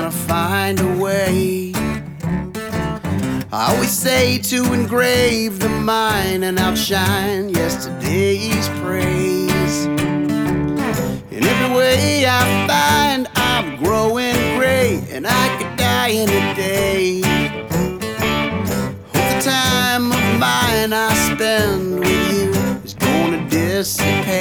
gonna find a way. I always say to engrave the mind and outshine yesterday's praise. In every way I find I'm growing gray, and I could die in a day. Hope the time of mine I spend with you is gonna dissipate.